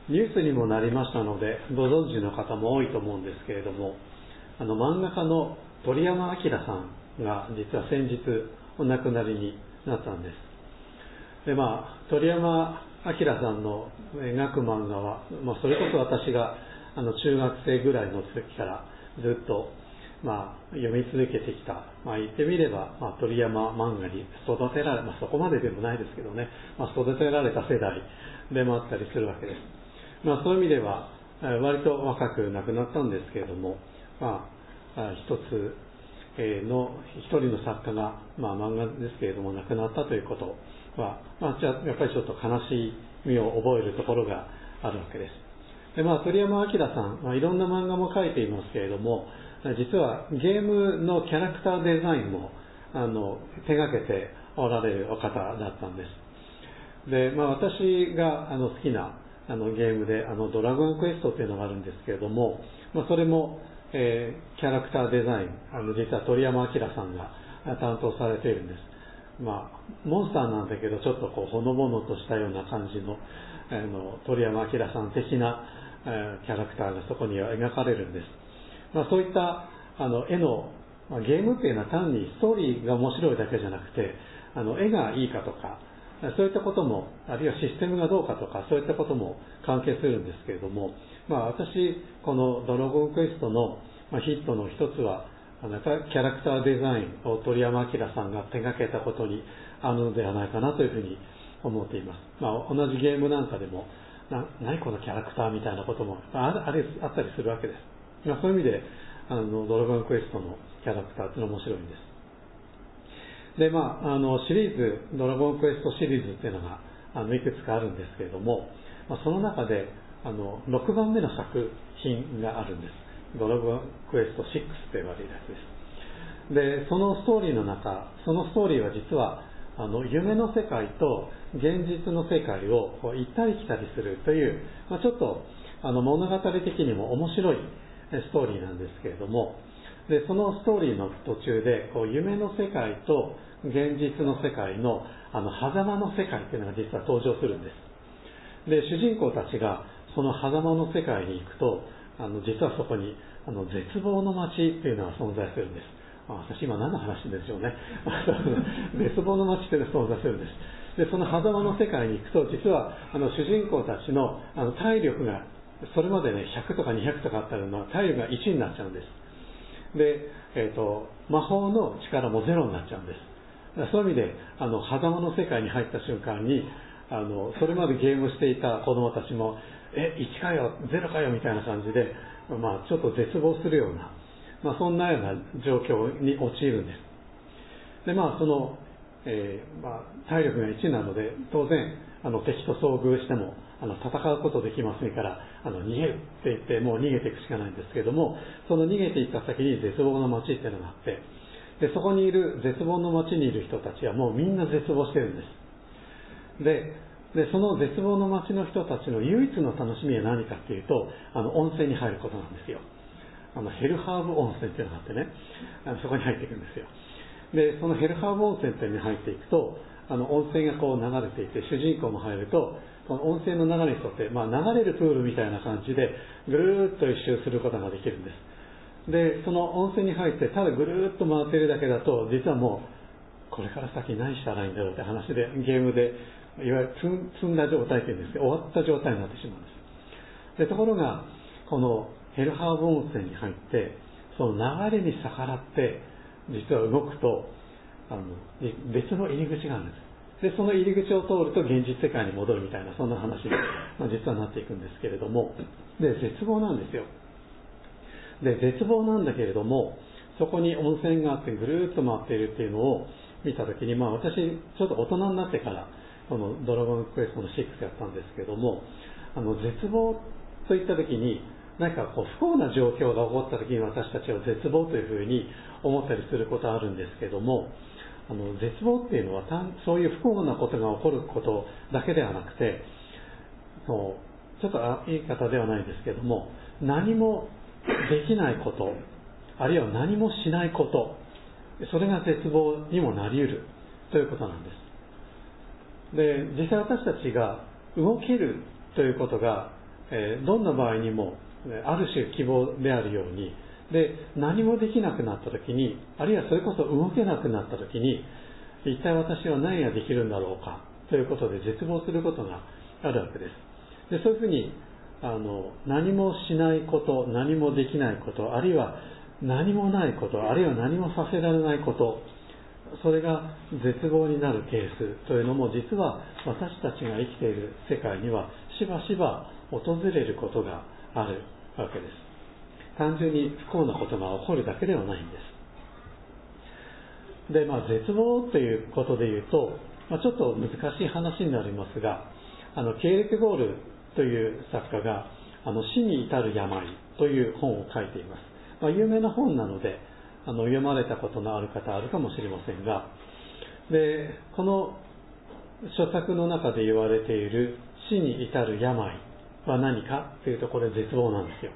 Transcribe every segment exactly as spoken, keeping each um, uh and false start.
ニュースにもなりましたのでご存知の方も多いと思うんですけれども、あの漫画家の鳥山明さんが実は先日お亡くなりになったんです。で、まあ、鳥山明さんの描く漫画は、まあ、それこそ私があの中学生ぐらいの時からずっと、まあ、読み続けてきた、まあ、言ってみれば、まあ、鳥山漫画に育てられ、まあ、そこまででもないですけどね、まあ、育てられた世代でもあったりするわけです。まあ、そういう意味では割と若く亡くなったんですけれども、まあ、一つの一人の作家が、まあ、漫画ですけれども亡くなったということは、まあ、じゃあやっぱりちょっと悲しみを覚えるところがあるわけです。で、まあ、鳥山明さん、まあ、いろんな漫画も描いていますけれども、実はゲームのキャラクターデザインもあの手がけておられるお方だったんです。で、まあ、私があの好きなあのゲームであのドラゴンクエストっていうのがあるんですけれども、まあ、それも、えー、キャラクターデザイン、あの実は鳥山明さんが担当されているんです。まあ、モンスターなんだけどちょっとこうほのぼのとしたような感じの、あの鳥山明さん的な、えー、キャラクターがそこには描かれるんです。まあ、そういったあの絵の、まあ、ゲームっていうのは単にストーリーが面白いだけじゃなくて、あの絵がいいかとかそういったことも、あるいはシステムがどうかとか、そういったことも関係するんですけれども、まあ、私このドラゴンクエストのヒットの一つはあのキャラクターデザインを鳥山明さんが手掛けたことにあるのではないかなというふうに思っています。まあ、同じゲームなんかでもな何このキャラクターみたいなこともああれあったりするわけです。まあ、そういう意味であのドラゴンクエストのキャラクターっていうのは面白いんです。で、まあ、あのシリーズドラゴンクエストシリーズっていうのがあのいくつかあるんですけれども、まあ、その中であのろくばんめの作品があるんです。ドラゴンクエストろくと呼ばれるやつです。で、そのストーリーの中、そのストーリーは実はあの夢の世界と現実の世界をこう行ったり来たりするという、まあ、ちょっとあの物語的にも面白いストーリーなんですけれども、でそのストーリーの途中でこう夢の世界と現実の世界のあの狭間の世界というのが実は登場するんです。で主人公たちがその狭間の世界に行くと、あの実はそこにあの絶望の街というのが存在するんです。あ私今何の話でしょうね絶望の街というのが存在するんです。でその狭間の世界に行くと、実はあの主人公たちのあの体力がそれまでねひゃくとかにひゃくとかあったのが体力がいちになっちゃうんです。で、えーと、魔法の力もゼロになっちゃうんです。そういう意味であの狭間の世界に入った瞬間にあのそれまでゲームしていた子どもたちもえいちかよゼロかよみたいな感じで、まあ、ちょっと絶望するような、まあ、そんなような状況に陥るんです。でまあその、えーまあ、体力がいちなので当然あの敵と遭遇してもあの戦うことできませんから、あの逃げるって言ってもう逃げていくしかないんですけれども、その逃げていった先に絶望の街っていうのがあって、でそこにいる絶望の街にいる人たちはもうみんな絶望してるんです。ででその絶望の街の人たちの唯一の楽しみは何かっていうと、あの温泉に入ることなんですよ。あのヘルハーブ温泉っていうのがあってね、あのそこに入っていくんですよ。でそのヘルハーブ温泉っていうのに入っていくと、あの温泉がこう流れていて、主人公も入るとこの温泉の流れに沿って、まあ、流れるプールみたいな感じでぐるーっと一周することができるんです。でその温泉に入ってただぐるーっと回っているだけだと、実はもうこれから先何したらいいんだろうって話で、ゲームでいわゆる積んだ状態っていうんですけど、終わった状態になってしまうんです。でところがこのヘルハーブ温泉に入ってその流れに逆らって実は動くと、あの別の入り口があるんです。でその入り口を通ると現実世界に戻るみたいな、そんな話に、まあ、実はなっていくんですけれども、で絶望なんですよ。で絶望なんだけれども、そこに温泉があってぐるーっと回っているっていうのを見たときに、まあ、私ちょっと大人になってからこのドラゴンクエストのろくやったんですけども、あの絶望といったときに何かこう不幸な状況が起こったときに私たちは絶望というふうに思ったりすることあるんですけども、あの絶望っていうのはそういう不幸なことが起こることだけではなくて、そうちょっと言い方ではないですけども、何もできないこと、あるいは何もしないこと、それが絶望にもなり得るということなんです。で実際私たちが動けるということがえー、どんな場合にもある種希望であるように、で何もできなくなった時に、あるいはそれこそ動けなくなった時に、一体私は何ができるんだろうかということで絶望することがあるわけです。でそういうふうにあの何もしないこと、何もできないこと、あるいは何もないこと、あるいは何もさせられないこと、それが絶望になるケースというのも、実は私たちが生きている世界にはしばしば訪れることがあるわけです。単純に不幸なことが起こるだけではないんです。で、まあ、絶望ということでいうと、まあ、ちょっと難しい話になりますが、あのケーレクゴールという作家があの死に至る病という本を書いています。まあ、有名な本なのであの読まれたことのある方あるかもしれませんが、でこの書作の中で言われている死に至る病は何かというと、これ絶望なんですよ。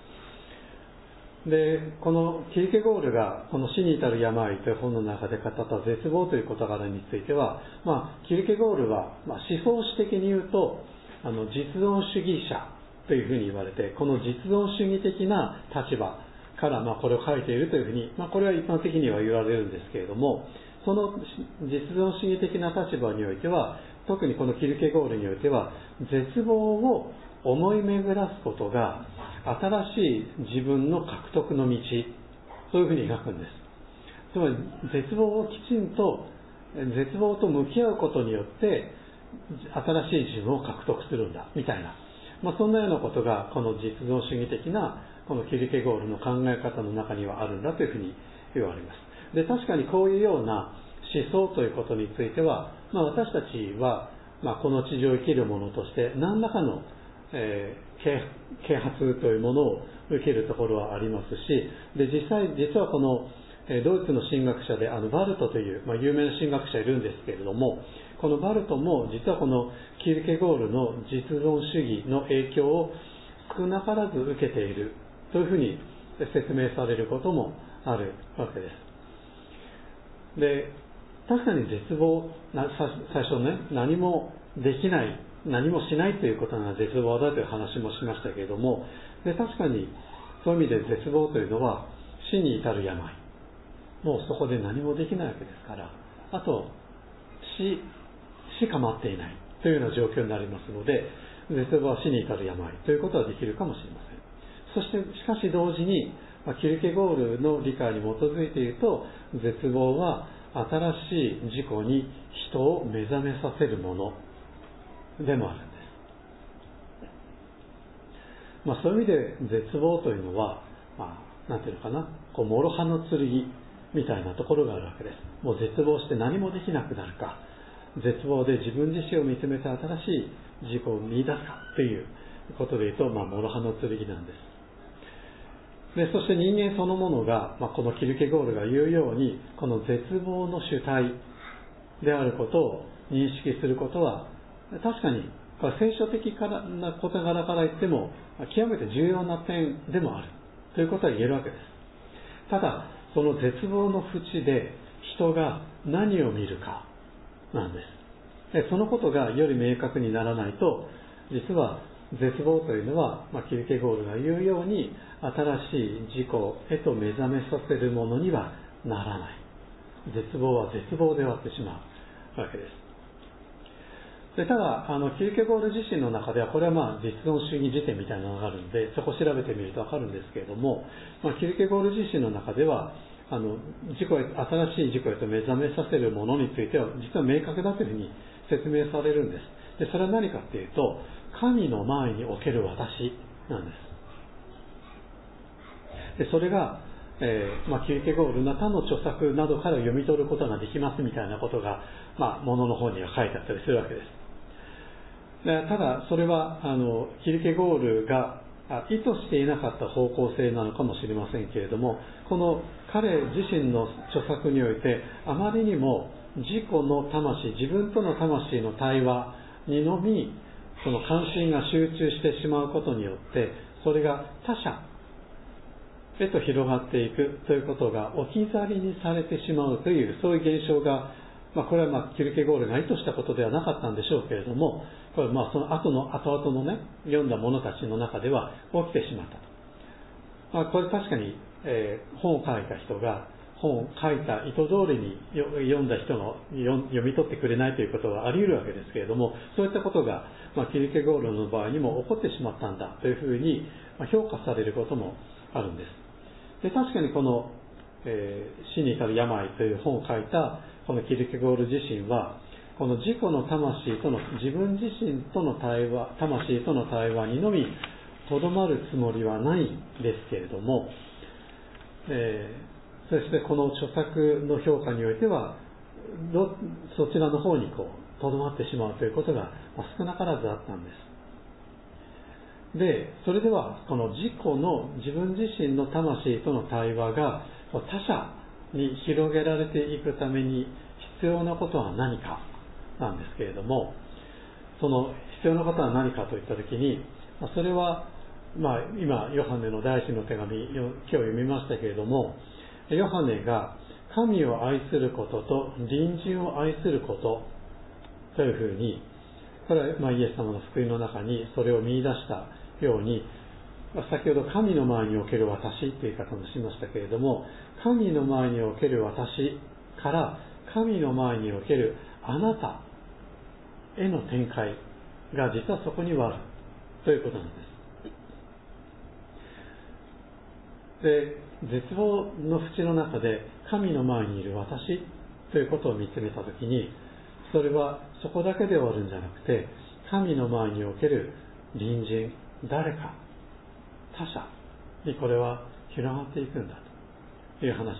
でこのキルケゴールがこの死に至る病という本の中で語った絶望という事柄については、まあ、キルケゴールは、まあ、思想史的に言うとあの実存主義者というふうに言われて、この実存主義的な立場から、まあ、これを書いているというふうに、まあ、これは一般的には言われるんですけれども、その実存主義的な立場においては、特にこのキルケゴールにおいては、絶望を思い巡らすことが新しい自分の獲得の道、そういうふうに描くんです。つまり絶望をきちんと絶望と向き合うことによって新しい自分を獲得するんだみたいな、まあ、そんなようなことがこの実存主義的なこのキルケゴールの考え方の中にはあるんだというふうに言われます。で確かにこういうような思想ということについては、まあ、私たちは、まあ、この地上を生きる者として何らかの、えー、啓発というものを受けるところはありますし、で実際実はこのドイツの神学者であのバルトという、まあ、有名な神学者いるんですけれども、このバルトも実はこのキルケゴールの実存主義の影響を少なからず受けているというふうに説明されることもあるわけです。で確かに絶望、最初ね、何もできない、何もしないということが絶望だという話もしましたけれども、で確かにそういう意味で絶望というのは死に至る病、もうそこで何もできないわけですから、あと死しか待っていないというような状況になりますので、絶望は死に至る病ということはできるかもしれません。そしてしかし同時にキルケゴールの理解に基づいていると、絶望は新しい自己に人を目覚めさせるものでもあるんです。まあ、そういう意味で絶望というのは、まあ、なんていうのかな、こう諸刃の剣みたいなところがあるわけです。もう絶望して何もできなくなるか、絶望で自分自身を見つめて新しい自己を見出すかということでいうと、まあ、諸刃の剣なんです。でそして人間そのものが、まあ、このキルケゴールが言うようにこの絶望の主体であることを認識することは、確かに聖書的な事柄から言っても極めて重要な点でもあるということは言えるわけです。ただその絶望の淵で人が何を見るかなんです。でそのことがより明確にならないと、実は絶望というのは、まあ、キルケゴールが言うように新しい自己へと目覚めさせるものにはならない。絶望は絶望で終わってしまうわけです。でただあのキルケゴール自身の中では、これはまあ実存主義辞典みたいなのがあるので、そこを調べてみると分かるんですけれども、まあ、キルケゴール自身の中ではあの自己へ新しい自己へと目覚めさせるものについては実は明確だというふうに説明されるんです。でそれは何かというと、神の前における私なんです。でそれが、えーまあ、キルケゴールの他の著作などから読み取ることができますみたいなことが、まあ、ものの方には書いてあったりするわけです。でただそれはあのキルケゴールが意図していなかった方向性なのかもしれませんけれども、この彼自身の著作においてあまりにも自己の魂、自分との魂の対話にのみその関心が集中してしまうことによって、それが他者へと広がっていくということが置き去りにされてしまうという、そういう現象が、まあ、これはまあキルケゴールが意図したことではなかったんでしょうけれども、 これまあその後の後々のね読んだ者たちの中では起きてしまったと。まあ、これ確かに、えー、本を書いた人が本を書いた意図通りに読んだ人が読み取ってくれないということはあり得るわけですけれども、そういったことが、まあ、キルケゴールの場合にも起こってしまったんだというふうに評価されることもあるんです。で確かにこの、えー、死に至る病という本を書いたこのキルケゴール自身はこの自己の魂との自分自身との対話魂との対話にのみとどまるつもりはないんですけれども、えー、そしてこの著作の評価においてはどそちらの方にこうとどまってしまうということが少なからずあったんです。でそれではこの自己の自分自身の魂との対話が他者に広げられていくために必要なことは何かなんですけれども、その必要なことは何かといったときに、それは、まあ、今ヨハネの第一の手紙今日読みましたけれども、ヨハネが神を愛することと隣人を愛することというふうに、これはまあイエス様の福音の中にそれを見出したように、先ほど神の前における私という言い方もしましたけれども、神の前における私から神の前におけるあなたへの展開が実はそこにはあるということなんです。で、絶望の淵の中で神の前にいる私ということを見つめたときに、それはそこだけで終わるんじゃなくて、神の前における隣人、誰か、他者にこれは広がっていくんだという話なんです。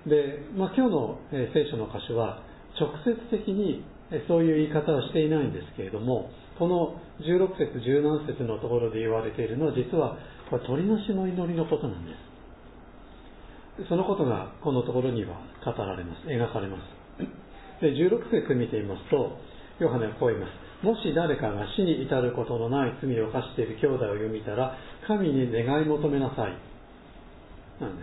で、まあ、今日の聖書の箇所は直接的にそういう言い方はしていないんですけれども、このじゅうろく節じゅうなな節のところで言われているのは実はこれ鳥なしの祈りのことなんです。そのことがこのところには語られます、描かれます。でじゅうろく節見てみますと、ヨハネはこう言います。もし誰かが死に至ることのない罪を犯している兄弟を読みたら神に願い求めなさいなんです。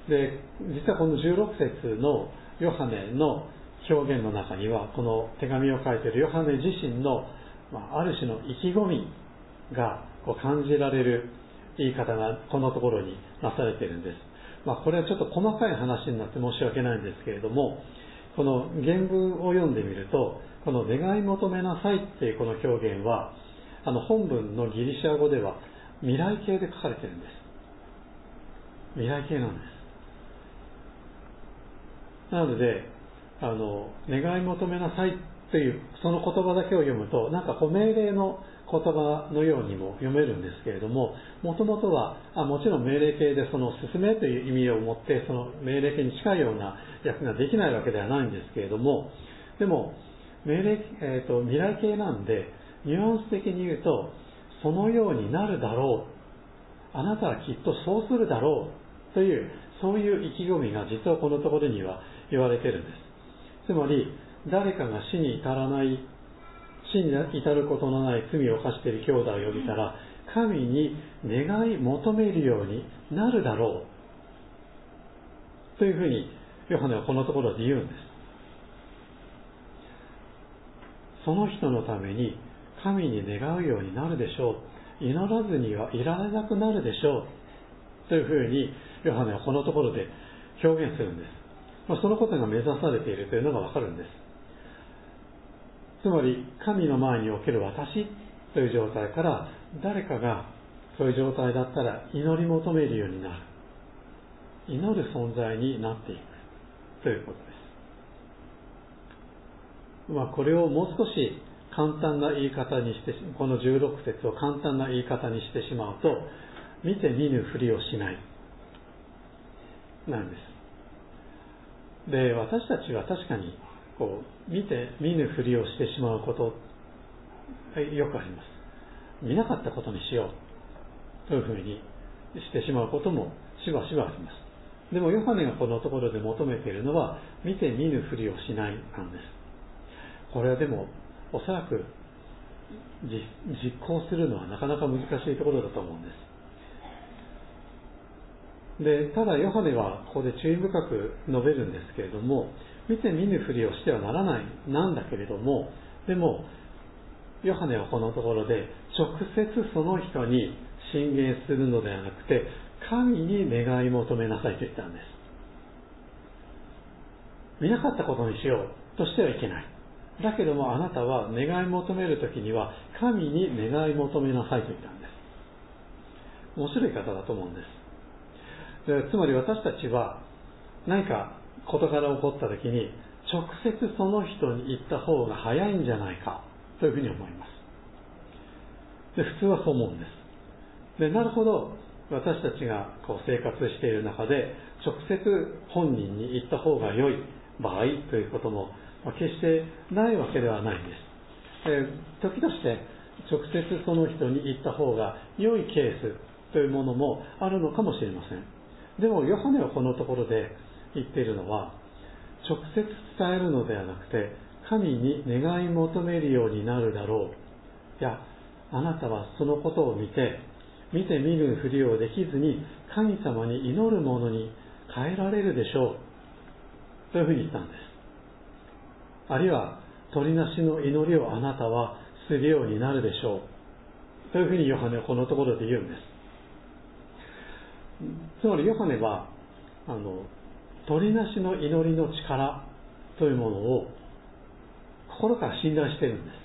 で実はこのじゅうろく節のヨハネの表現の中には、この手紙を書いているヨハネ自身の、まあ、ある種の意気込みがこう感じられる言い方がこのところになされているんです。まあ、これはちょっと細かい話になって申し訳ないんですけれども、この原文を読んでみると、この願い求めなさいっていうこの表現は、あの本文のギリシャ語では未来形で書かれているんです。未来形なんです。なので、あの願い求めなさいというその言葉だけを読むと、なんかこう命令の言葉のようにも読めるんですけれども、もともとはあもちろん命令形でその進めという意味を持ってその命令形に近いような訳ができないわけではないんですけれども、でも命令、えーと、未来形なんでニュアンス的に言うと、そのようになるだろう、あなたはきっとそうするだろうという、そういう意気込みが実はこのところには言われているんです。つまり誰かが死に至らない死に至ることのない罪を犯している兄弟を呼びたら神に願い求めるようになるだろうというふうにヨハネはこのところで言うんです。その人のために神に願うようになるでしょう、祈らずにはいられなくなるでしょうというふうにヨハネはこのところで表現するんです。まあ、そのことが目指されているというのがわかるんです。つまり神の前における私という状態から、誰かがそういう状態だったら祈り求めるようになる、祈る存在になっていくということです。まあ、これをもう少し簡単な言い方にして、このじゅうろく節を簡単な言い方にしてしまうと、見て見ぬふりをしないなんです。で、私たちは確かにこう見て見ぬふりをしてしまうことよくあります。見なかったことにしようというふうにしてしまうこともしばしばあります。でもヨハネがこのところで求めているのは見て見ぬふりをしないなんです。これはでもおそらく実行するのはなかなか難しいところだと思うんです。でただヨハネはここで注意深く述べるんですけれども、見て見ぬふりをしてはならないなんだけれども、でもヨハネはこのところで直接その人に進言するのではなくて、神に願い求めなさいと言ったんです。見なかったことにしようとしてはいけない。だけどもあなたは願い求めるときには神に願い求めなさいと言ったんです。面白い方だと思うんです。でつまり私たちは何か事柄起こったときに直接その人に言った方が早いんじゃないかというふうに思います。で普通はそう思うんです。でなるほど、私たちがこう生活している中で直接本人に言った方が良い場合ということも決してないわけではないんです。時として直接その人に言った方が良いケースというものもあるのかもしれません。でもヨハネはこのところで言っているのは、直接伝えるのではなくて神に願い求めるようになるだろう。いや、あなたはそのことを見て見て見ぬふりをできずに神様に祈るものに変えられるでしょうというふうに言ったんです。あるいは鳥なしの祈りをあなたはするようになるでしょうというふうにヨハネはこのところで言うんです。つまりヨハネはあの鳥なしの祈りの力というものを心から信頼しているんです。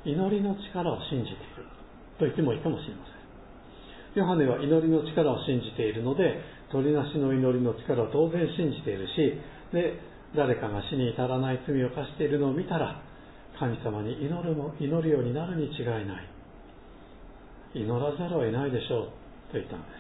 祈りの力を信じていると言ってもいいかもしれません。ヨハネは祈りの力を信じているので、鳥なしの祈りの力を当然信じているし、で誰かが死に至らない罪を犯しているのを見たら神様に祈るも祈るようになるに違いない、祈らざるを得ないでしょうと言ったんです。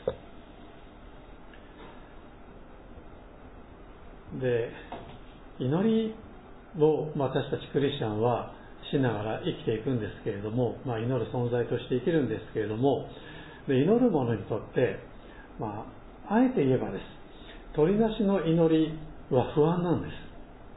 で祈りを私たちクリスチャンはしながら生きていくんですけれども、まあ、祈る存在として生きるんですけれども、で祈る者にとって、まあ、あえて言えばです、鳥なしの祈りは不安なんです。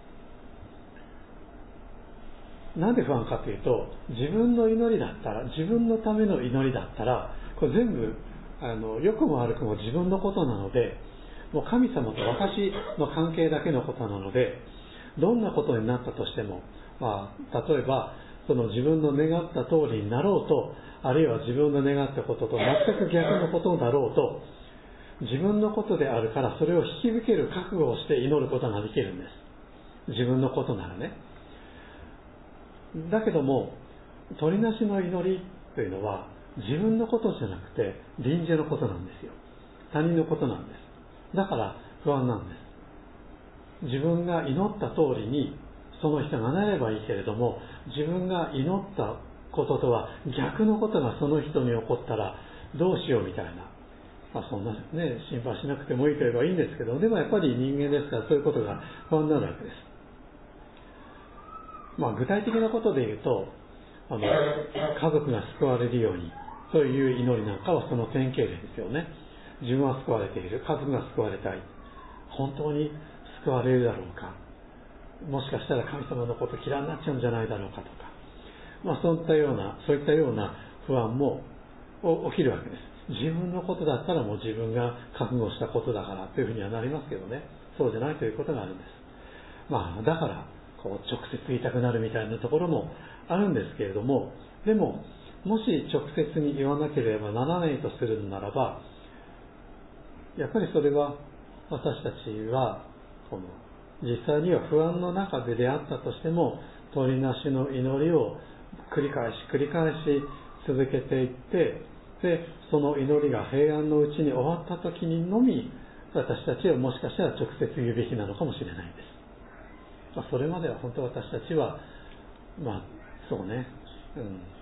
なんで不安かというと、自分の祈りだったら、自分のための祈りだったら、これ全部あの良くも悪くも自分のことなので、もう神様と私の関係だけのことなので、どんなことになったとしても、まあ、例えばその自分の願った通りになろうと、あるいは自分の願ったことと全く逆のことだろうと、自分のことであるからそれを引き受ける覚悟をして祈ることができるんです。自分のことならね。だけども鳥なしの祈りというのは自分のことじゃなくて臨時のことなんですよ。他人のことなんです。だから不安なんです。自分が祈った通りにその人がなればいいけれども、自分が祈ったこととは逆のことがその人に起こったらどうしようみたいな、まあ、そんなね心配しなくてもいいと言えばいいんですけど、でもやっぱり人間ですからそういうことが不安になるわけです。まあ、具体的なことで言うと、あの家族が救われるようにという祈りなんかはその典型例ですよね。自分は救われている、家族が救われたい、本当に救われるだろうか、もしかしたら神様のこと嫌いになっちゃうんじゃないだろうかとか、まあ、そういったようなそういったような不安も起きるわけです。自分のことだったらもう自分が覚悟したことだからというふうにはなりますけどね、そうじゃないということがあるんです。まあ、だからこう直接言いたくなるみたいなところもあるんですけれども、でももし直接に言わなければならないとするのならば、やっぱりそれは私たちはこの実際には不安の中で出会ったとしても、鳥なしの祈りを繰り返し繰り返し続けていって、でその祈りが平安のうちに終わった時にのみ私たちはもしかしたら直接言うべきなのかもしれないんです。まあ、それまでは本当私たちはまあそうね、うん、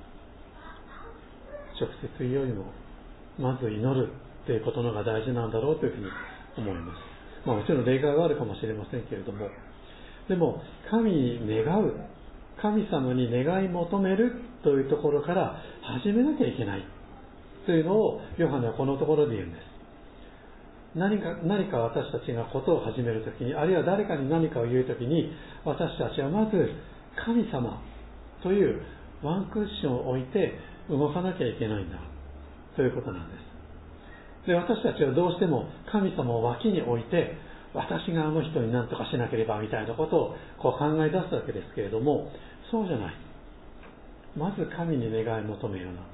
直接言うよりもまず祈るということのが大事なんだろうというふうに思います。まあ、もちろん例外はあるかもしれませんけれども、でも神に願う、神様に願い求めるというところから始めなきゃいけないというのをヨハネはこのところで言うんです。何か、何か私たちがことを始めるときに、あるいは誰かに何かを言うときに、私たちはまず神様というワンクッションを置いて動かなきゃいけないんだということなんです。で、私たちはどうしても神様を脇に置いて、私があの人に何とかしなければみたいなことをこう考え出すわけですけれども、そうじゃない。 まず神に願い求めようなんです。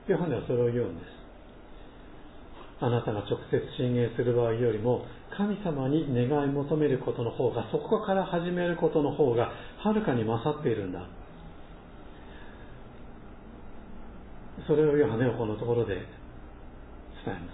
ヨハネはそれを言うんです。あなたが直接進言する場合よりも神様に願い求めることの方が、そこから始めることの方がはるかに勝っているんだ。それをヨハネはこのところで伝えます。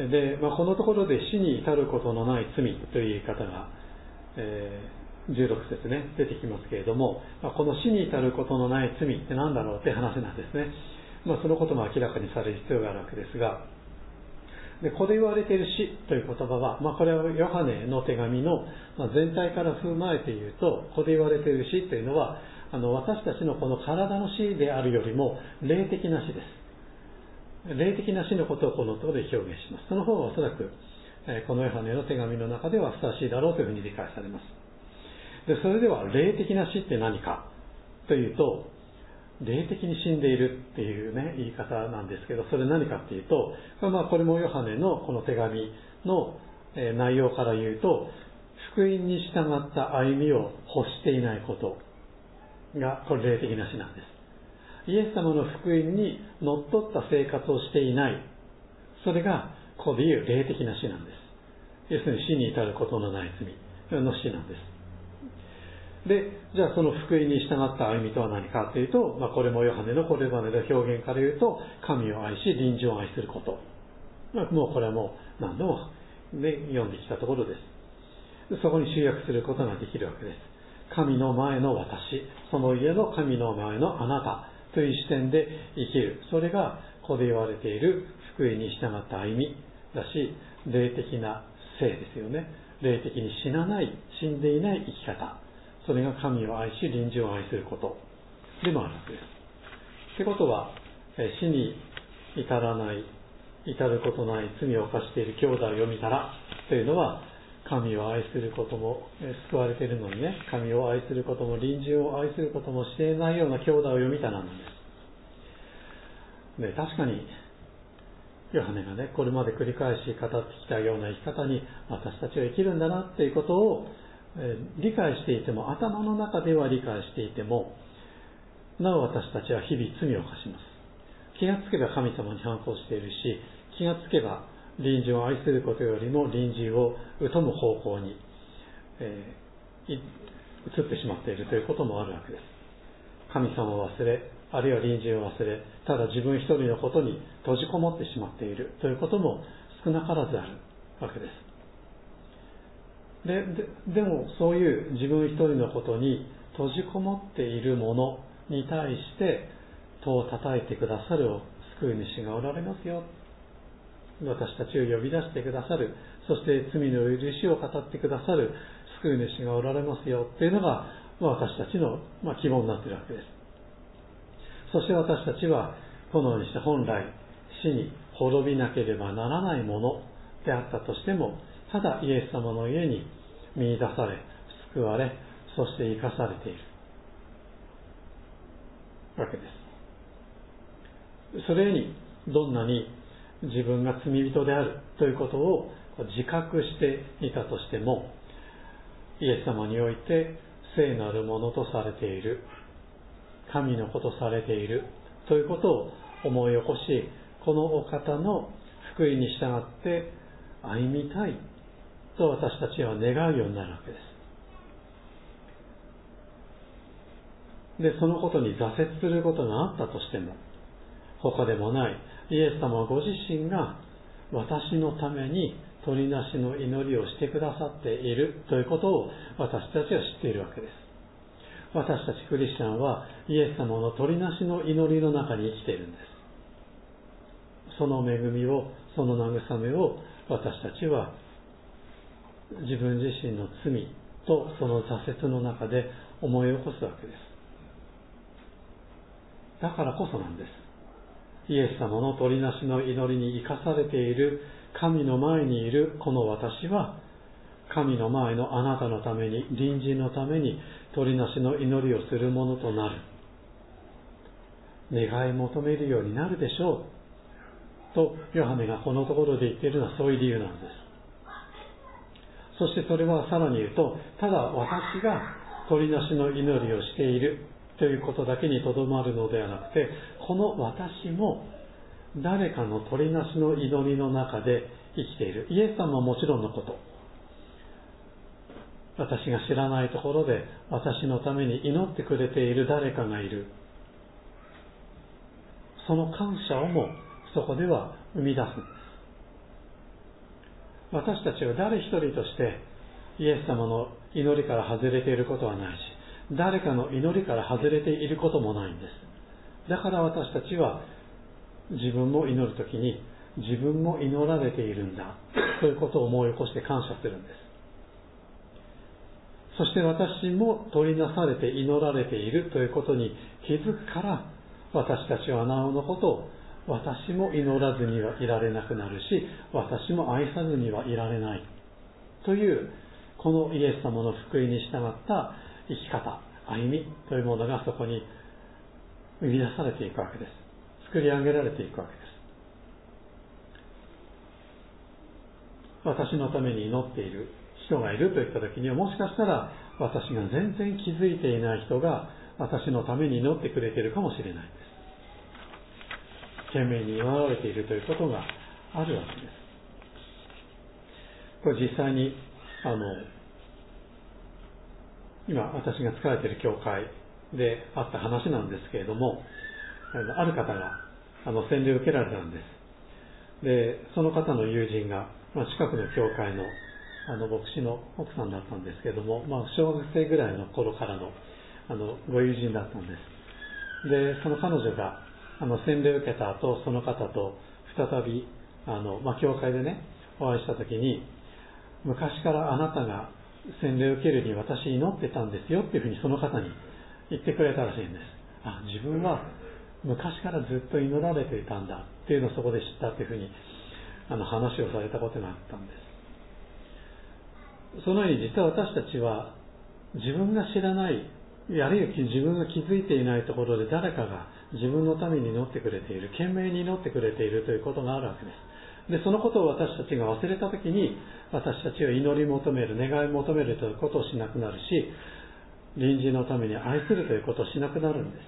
で、まあ、このところで死に至ることのない罪という言い方が、えー、じゅうろく節ね出てきますけれども、まあ、この死に至ることのない罪って何だろうって話なんですね。まあ、そのことも明らかにされる必要があるわけですが、でここで言われている死という言葉は、まあ、これはヨハネの手紙の全体から踏まえて言うと、ここで言われている死というのは、あの私たちのこの体の死であるよりも霊的な死です。霊的な死のことをこのところで表現します。その方がおそらくこのヨハネの手紙の中ではふさわしいだろうというふうに理解されます。でそれでは霊的な死って何かというと、霊的に死んでいるっていうね言い方なんですけど、それ何かっていうと、まあ、これもヨハネのこの手紙の内容から言うと、福音に従った歩みを欲していないことがこれ霊的な死なんです。イエス様の福音にのっとった生活をしていない、それがここで言う霊的な死なんです。要するに死に至ることのない罪の死なんです。で、じゃあその福音に従った歩みとは何かというと、まあ、これもヨハネのこれまでの表現から言うと、神を愛し隣人を愛すること、まあ、もうこれはもう何度も、ね、読んできたところです。そこに集約することができるわけです。神の前の私、その家の神の前のあなたという視点で生きる、それがここで言われている福音に従った歩みだし、霊的な生ですよね。霊的に死なない、死んでいない生き方、それが神を愛し隣人を愛することでもあるわけです。ということは、死に至らない、至ることない罪を犯している兄弟を読みたらというのは、神を愛することも救われているのにね、神を愛することも隣人を愛することもしていないような兄弟を読みたらなんです。で、確かにヨハネがね、これまで繰り返し語ってきたような生き方に私たちは生きるんだなっていうことを理解していても、頭の中では理解していても、なお私たちは日々罪を犯します。気がつけば神様に反抗しているし、気がつけば隣人を愛することよりも隣人を疎む方向に、えー、移ってしまっているということもあるわけです。神様を忘れ、あるいは隣人を忘れ、ただ自分一人のことに閉じこもってしまっているということも少なからずあるわけです。で, で, でもそういう自分一人のことに閉じこもっているものに対して戸を叩いてくださる救い主がおられますよ、私たちを呼び出してくださる、そして罪の許しを語ってくださる救い主がおられますよっていうのが、まあ、私たちの、まあ、希望になっているわけです。そして私たちはこのようにして本来死に滅びなければならないものであったとしても、ただイエス様の家に見出され、救われ、そして生かされているわけです。それにどんなに自分が罪人であるということを自覚していたとしても、イエス様において聖なるものとされている、神の子とされているということを思い起こし、このお方の福音に従って歩みたいと私たちは願うようになるわけです。で、そのことに挫折することがあったとしても、他でもないイエス様ご自身が私のために取りなしの祈りをしてくださっているということを私たちは知っているわけです。私たちクリスチャンはイエス様の取りなしの祈りの中に生きているんです。その恵みを、その慰めを私たちは自分自身の罪とその挫折の中で思い起こすわけです。だからこそなんです。イエス様の取りなしの祈りに生かされている神の前にいるこの私は、神の前のあなたのために、隣人のために取りなしの祈りをするものとなる、願い求めるようになるでしょうとヨハネがこのところで言っているのはそういう理由なんです。そしてそれはさらに言うと、ただ私が取りなしの祈りをしているということだけにとどまるのではなくて、この私も誰かの取りなしの祈りの中で生きている。イエス様はもちろんのこと、私が知らないところで私のために祈ってくれている誰かがいる。その感謝をもそこでは生み出すんです。私たちは誰一人としてイエス様の祈りから外れていることはないし、誰かの祈りから外れていることもないんです。だから私たちは自分も祈るときに自分も祈られているんだということを思い起こして感謝するんです。そして私も取りなされて祈られているということに気づくから、私たちはなおのことを私も祈らずにはいられなくなるし、私も愛さずにはいられないというこのイエス様の福音に従った生き方、歩みというものがそこに生み出されていくわけです。作り上げられていくわけです。私のために祈っている人がいるといったときには、もしかしたら私が全然気づいていない人が私のために祈ってくれているかもしれないんです。懸命に祈られているということがあるわけです。これ実際にあの今私が使われている教会であった話なんですけれども、ある方があの洗礼を受けられたんです。でその方の友人が、まあ、近くの教会のあの牧師の奥さんだったんですけれども、まあ、小学生ぐらいの頃からのあのご友人だったんです。でその彼女があの洗礼を受けた後、その方と再びあの、まあ、教会でねお会いしたときに、昔からあなたが洗礼を受けるに私祈ってたんですよっていうふうにその方に言ってくれたらしいんです。あ、自分は昔からずっと祈られていたんだっていうのをそこで知ったっていうふうにあの話をされたことがあったんです。そのように実は私たちは自分が知らない、あるいは自分が気づいていないところで誰かが自分のために祈ってくれている、懸命に祈ってくれているということがあるわけです。でそのことを私たちが忘れたときに、私たちは祈り求める、願い求めるということをしなくなるし、隣人のために愛するということをしなくなるんです。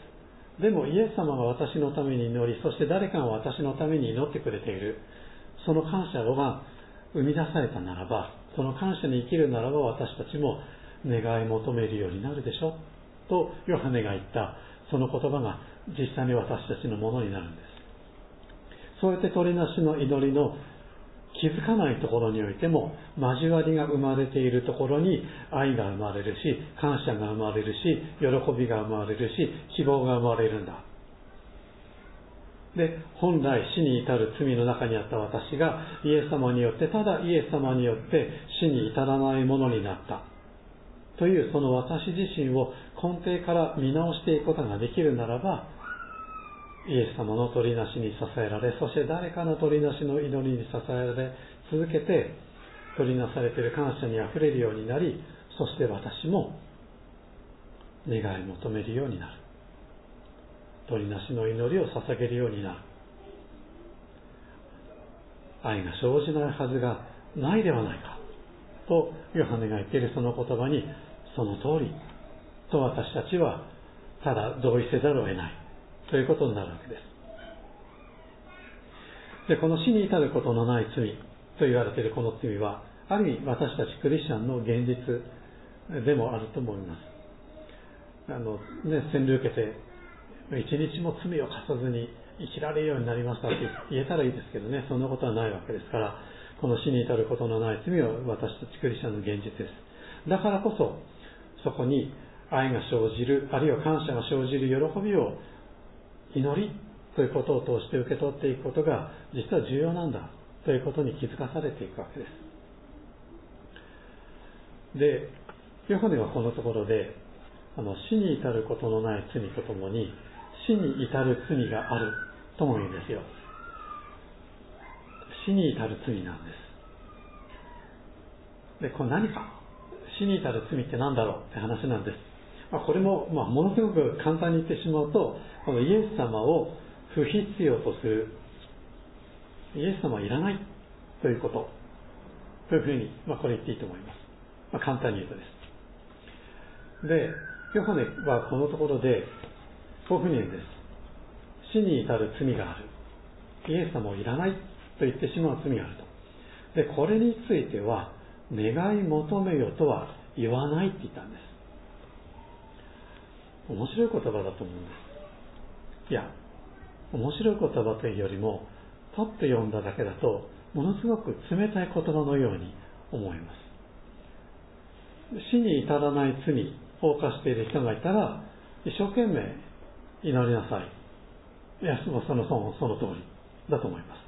でもイエス様が私のために祈り、そして誰かが私のために祈ってくれている、その感謝が生み出されたならば、その感謝に生きるならば、私たちも願い求めるようになるでしょとヨハネが言ったその言葉が実際に私たちのものになるんです。そうやって取りなしの祈りの気づかないところにおいても、交わりが生まれているところに愛が生まれるし、感謝が生まれるし、喜びが生まれるし、希望が生まれるんだ。で、本来死に至る罪の中にあった私がイエス様によって、ただイエス様によって死に至らないものになったという、その私自身を根底から見直していくことができるならば、イエス様の取りなしに支えられ、そして誰かの取りなしの祈りに支えられ続けて、取りなされている感謝にあふれるようになり、そして私も願い求めるようになる。取りなしの祈りを捧げるようになる。愛が生じないはずがないではないかとヨハネが言っているその言葉に、その通りと私たちはただ同意せざるを得ないということになるわけです。で、この死に至ることのない罪と言われているこの罪は、ある意味私たちクリスチャンの現実でもあると思います。あのね、洗礼を受けて一日も罪を犯さずに生きられるようになりましたって言えたらいいですけどね、そんなことはないわけですから、この死に至ることのない罪は私たちクリスチャンの現実です。だからこそそこに愛が生じる、あるいは感謝が生じる喜びを、祈りということを通して受け取っていくことが実は重要なんだということに気づかされていくわけです。で、ヨハネはこのところで、あの死に至ることのない罪とともに死に至る罪があるとも言うんですよ。死に至る罪なんです。で、これ何か、死に至る罪って何だろうって話なんです。まあ、これも、まあ、ものすごく簡単に言ってしまうと、このイエス様を不必要とする、イエス様はいらないということというふうに、まあ、これ言っていいと思います。まあ、簡単に言うとです。 で、ヨハネはこのところでこういうふうに言うんです。死に至る罪がある。イエス様をいらないと言ってしまう罪があると。で、これについては、願い求めよとは言わないって言ったんです。面白い言葉だと思うんです。いや、面白い言葉というよりも、パッと読んだだけだと、ものすごく冷たい言葉のように思います。死に至らない罪を犯している人がいたら、一生懸命祈りなさい。いや、そのそのその通りだと思います。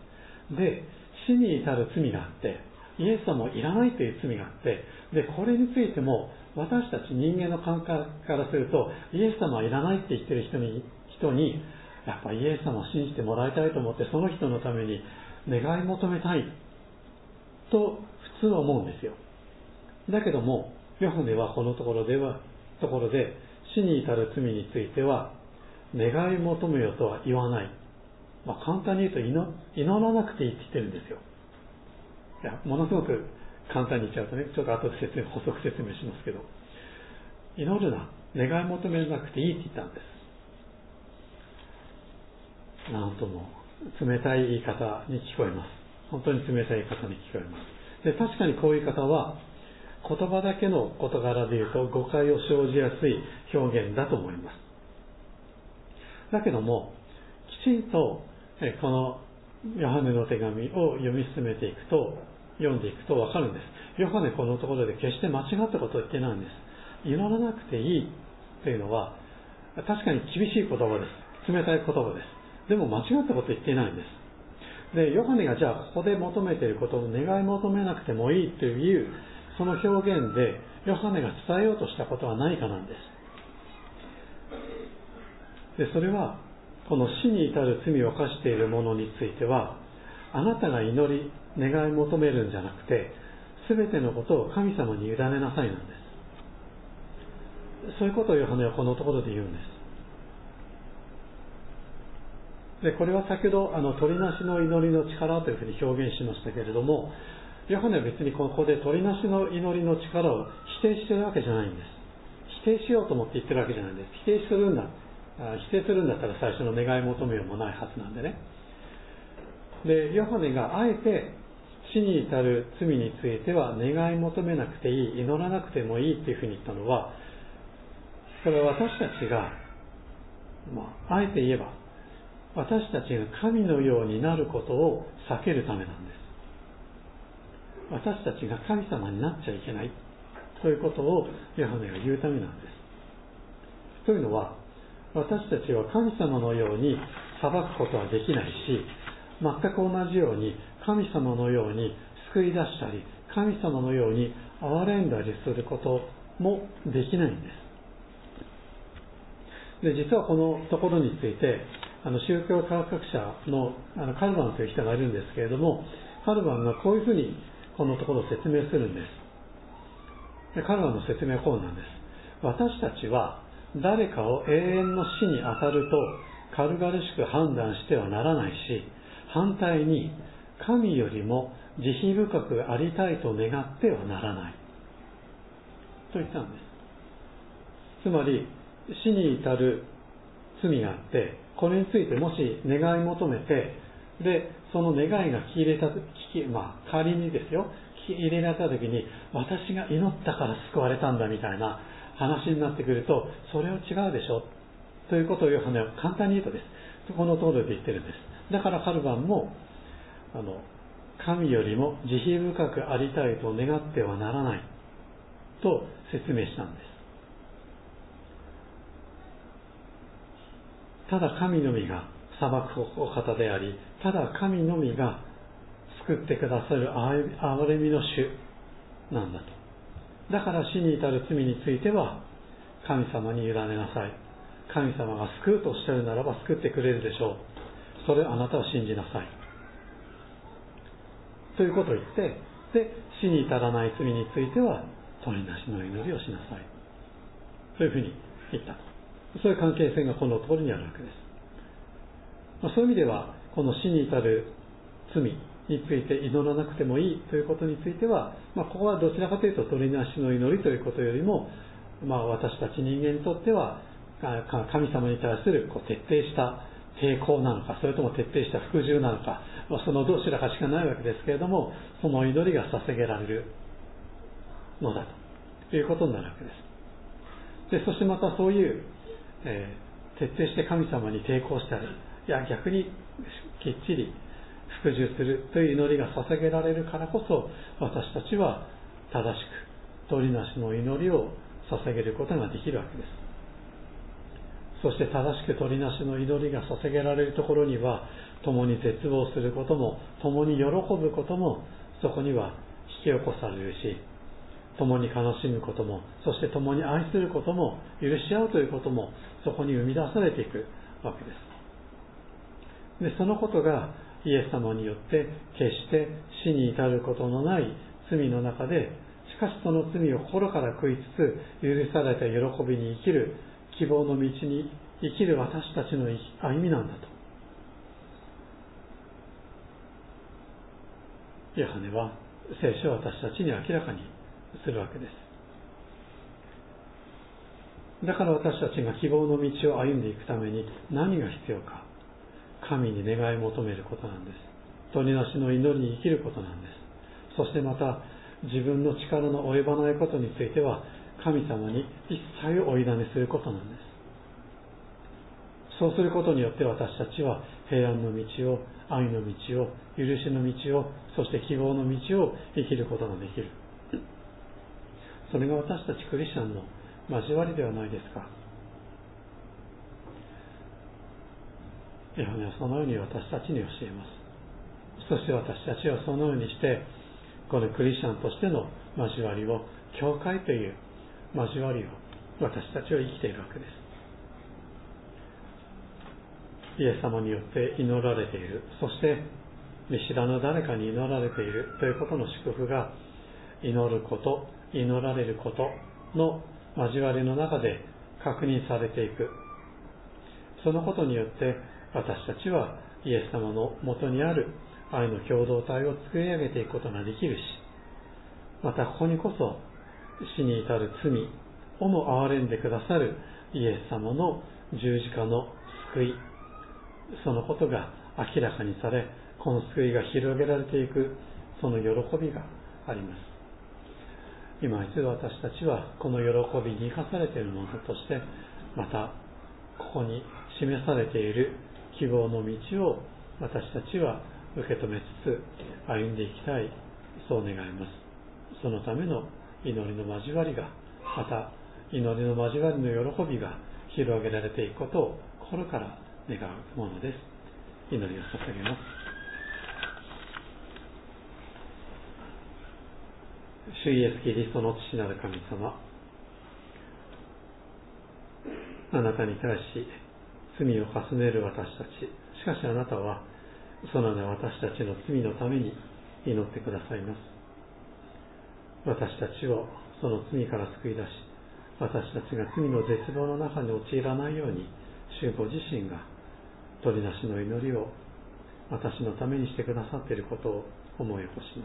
で、死に至る罪があって、イエス様をいらないという罪があって、で、これについても、私たち人間の感覚からすると、イエス様はいらないって言ってる人に、人に、やっぱイエス様を信じてもらいたいと思って、その人のために願い求めたいと普通は思うんですよ。だけども、ヨハネはこのところでは、ところで、死に至る罪については、願い求めよとは言わない。まあ、簡単に言うと祈、祈らなくていいって言ってるんですよ。いや、ものすごく簡単に言っちゃうとね、ちょっと後で説明、補足説明しますけど、祈るな、願い求めなくていいって言ったんです。なんとも冷たい言い方に聞こえます。本当に冷たい言い方に聞こえます。で、確かにこういう言い方は、言葉だけの事柄で言うと誤解を生じやすい表現だと思います。だけども、きちんとこのヨハネの手紙を読み進めていくと、読んでいくと分かるんです。ヨハネこのところで決して間違ったことを言ってないんです。祈らなくていいというのは、確かに厳しい言葉です。冷たい言葉です。でも間違ったことを言っていないんです。で、ヨハネがじゃあここで求めていることを願い求めなくてもいいという、その表現でヨハネが伝えようとしたことは何かなんです。で、それは、この死に至る罪を犯しているものについては、あなたが祈り、願い求めるんじゃなくて、すべてのことを神様に委ねなさいなんです。そういうことをヨハネはこのところで言うんです。で、これは先ほど、あの、鳥なしの祈りの力というふうに表現しましたけれども、ヨハネは別にここで鳥なしの祈りの力を否定しているわけじゃないんです。否定しようと思って言ってるわけじゃないんです。否定するんだ。否定するんだったら最初の願い求めようもないはずなんでね。で、ヨハネがあえて死に至る罪については願い求めなくていい、祈らなくてもいいっていうふうに言ったのは、これは私たちが、まあ、あえて言えば、私たちが神のようになることを避けるためなんです。私たちが神様になっちゃいけないということをヨハネが言うためなんです。というのは、私たちは神様のように裁くことはできないし、全く同じように神様のように救い出したり、神様のように憐れんだりすることもできないんです。で、実はこのところについて、あの宗教科学者の、あのカルバンという人がいるんですけれども、カルバンがこういうふうにこのところを説明するんです。で、カルバンの説明はこうなんです。私たちは誰かを永遠の死に当たると軽々しく判断してはならないし、反対に神よりも慈悲深くありたいと願ってはならないと言ったんです。つまり死に至る罪があって、これについてもし願い求めて、でその願いが聞き入れた、聞きまあ仮にですよ、聞き入れられた時に私が祈ったから救われたんだみたいな話になってくると、それは違うでしょということをヨハネは簡単に言うとです。この通りで言ってるんです。だからカルバンも、あの、神よりも慈悲深くありたいと願ってはならないと説明したんです。ただ神のみが裁くお方であり、ただ神のみが救ってくださる憐れみの主なんだと。だから死に至る罪については神様に委ねなさい。神様が救うとおっしゃるならば救ってくれるでしょう。それをあなたは信じなさい。ということを言って、で、死に至らない罪については鳥なしの祈りをしなさい。そういうふうに言ったと。そういう関係性がこの通りにあるわけです。まあ、そういう意味では、この死に至る罪について祈らなくてもいいということについては、まあ、ここはどちらかというと鳥なしの祈りということよりも、 まあ、私たち人間にとっては神様に対するこう徹底した抵抗なのか、それとも徹底した服従なのか、まあ、そのどちらかしかないわけですけれども、その祈りが捧げられるのだということになるわけです。でそしてまたそういう、えー、徹底して神様に抵抗したり、いや逆にきっちり服従するという祈りが捧げられるからこそ、私たちは正しく取りなしの祈りを捧げることができるわけです。そして正しく取りなしの祈りが捧げられるところには、共に絶望することも共に喜ぶこともそこには引き起こされるし、共に悲しむことも、そして共に愛することも、許し合うということもそこに生み出されていくわけです。でそのことがイエス様によって決して死に至ることのない罪の中で、しかしその罪を心から悔いつつ許された喜びに生きる希望の道に生きる私たちの歩みなんだとヨハネは聖書を私たちに明らかにするわけです。だから私たちが希望の道を歩んでいくために何が必要か、神に願い求めることなんです。取りなしの祈りに生きることなんです。そしてまた自分の力の及ばないことについては神様に一切をお委ねすることなんです。そうすることによって私たちは平安の道を、愛の道を、許しの道を、そして希望の道を生きることができる。それが私たちクリスチャンの交わりではないですか。ヨハネはそのように私たちに教えます。そして私たちはそのようにしてこのクリスチャンとしての交わりを、教会という交わりを私たちは生きているわけです。イエス様によって祈られている、そして見知らぬ誰かに祈られているということの祝福が、祈ること、祈られることの交わりの中で確認されていく。そのことによって私たちはイエス様の元にある愛の共同体を作り上げていくことができるし、またここにこそ死に至る罪をも憐れんでくださるイエス様の十字架の救い、そのことが明らかにされ、この救いが広げられていく、その喜びがあります。今一度私たちはこの喜びに生かされているものとして、またここに示されている希望の道を私たちは受け止めつつ歩んでいきたい、そう願います。そのための祈りの交わりが、また祈りの交わりの喜びが広げられていくことを心から願うものです。祈りを捧げます。主イエスキリストの父なる神様、あなたに対し罪を重ねる私たち、しかしあなたはそのような私たちの罪のために祈ってくださいます。私たちをその罪から救い出し、私たちが罪の絶望の中に陥らないように、主ご自身が取りなしの祈りを私のためにしてくださっていることを思い起こします。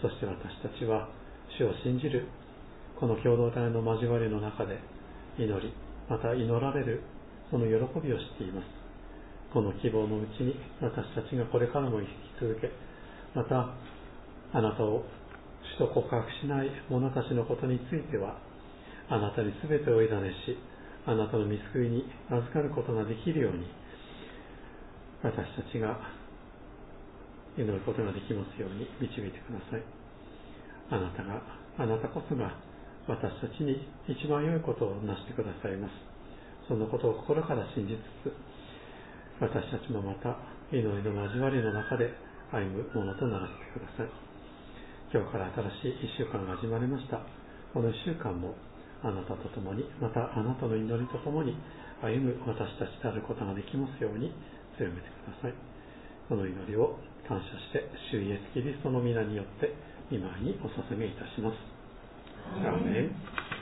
そして私たちは主を信じるこの共同体の交わりの中で祈り、また祈られるその喜びを知っています。この希望のうちに私たちがこれからも生き続け、またあなたを主と告白しない者たちのことについてはあなたに全てをお委ねし、あなたの御救いに預かることができるように、私たちが祈ることができますように導いてください。あなたが、あなたこそが私たちに一番良いことをなしてくださいます。そのことを心から信じつつ、私たちもまた祈りの交わりの中で歩むものとならせてください。今日から新しい一週間が始まりました。この一週間もあなたと共に、またあなたの祈りと共に歩む私たちであることができますように強めてください。この祈りを感謝して主イエスキリストの皆によって御前にお捧げいたします。アーメン。